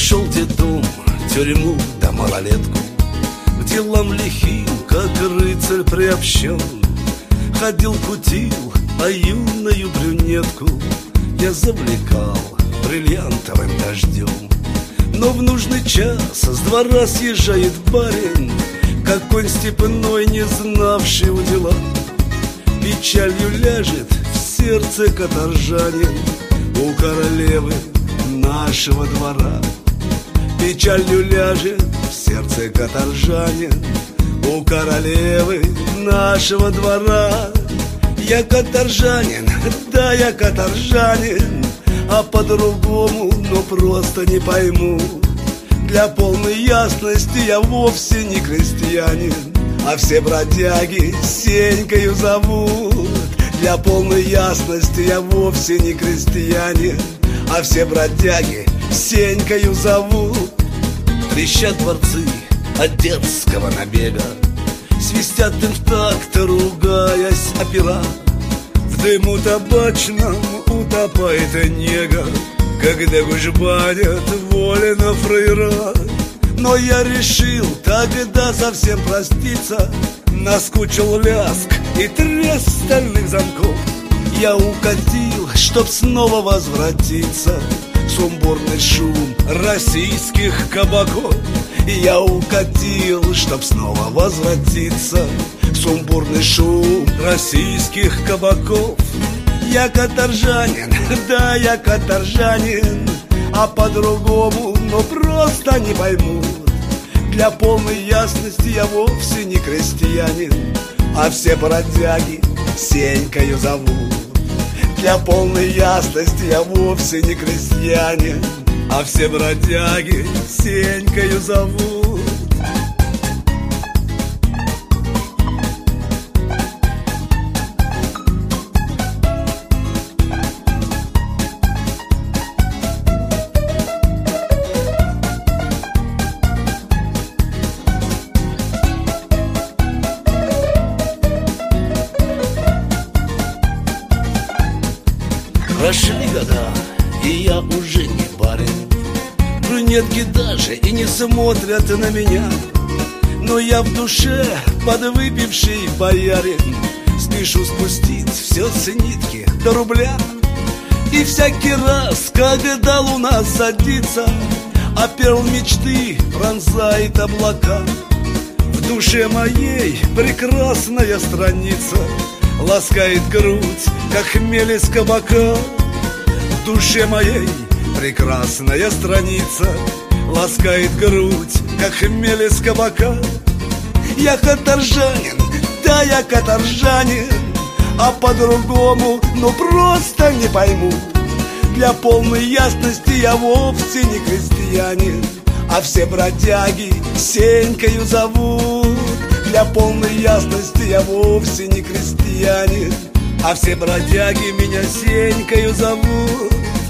Прошел детдом, тюрьму да малолетку, к делам лихим, как рыцарь приобщен. Ходил, кутил, а юную брюнетку я завлекал бриллиантовым дождем. Но в нужный час с двора съезжает барин, как конь степной, не знавший удила. Печалью ляжет в сердце каторжанин у королевы нашего двора. Печалью ляжет в сердце каторжанин у королевы нашего двора. Я каторжанин, да я каторжанин, а по-другому, но просто не пойму. Для полной ясности я вовсе не крестьянин, а все бродяги Сенькою зовут. Для полной ясности я вовсе не крестьянин, а все бродяги Сенькою зовут. Трещат дворцы от детского набега, свистят им в такт, ругаясь опера. В дыму табачном утопает нега, когда гужбанят волено фрейра. Но я решил тогда совсем проститься. Наскучил лязг и треск стальных замков. Я укатил, чтоб снова возвратиться. Сумбурный шум российских кабаков. Я укатил, чтоб снова возвратиться. Сумбурный шум российских кабаков. Я каторжанин, да я каторжанин, а по-другому, но просто не поймут. Для полной ясности я вовсе не крестьянин, а все бродяги Сенькою зовут. Для полной ясности я вовсе не крестьянин, а все бродяги Сенькою зовут. Прошли года, и я уже не барин. Брюнетки даже и не смотрят на меня. Но я в душе подвыпивший боярин. Спешу спустить все с нитки до рубля. И всякий раз, когда луна садится, а перл мечты пронзает облака, в душе моей прекрасная страница ласкает грудь, как хмель из кабака. В душе моей прекрасная страница ласкает грудь, как хмель из кабака. Я каторжанин, да я каторжанин, а по-другому, ну просто не пойму. Для полной ясности я вовсе не крестьянин, а все бродяги Сенькою зовут. Для полной ясности я вовсе не крестьянин, а все бродяги меня Сенькою зовут.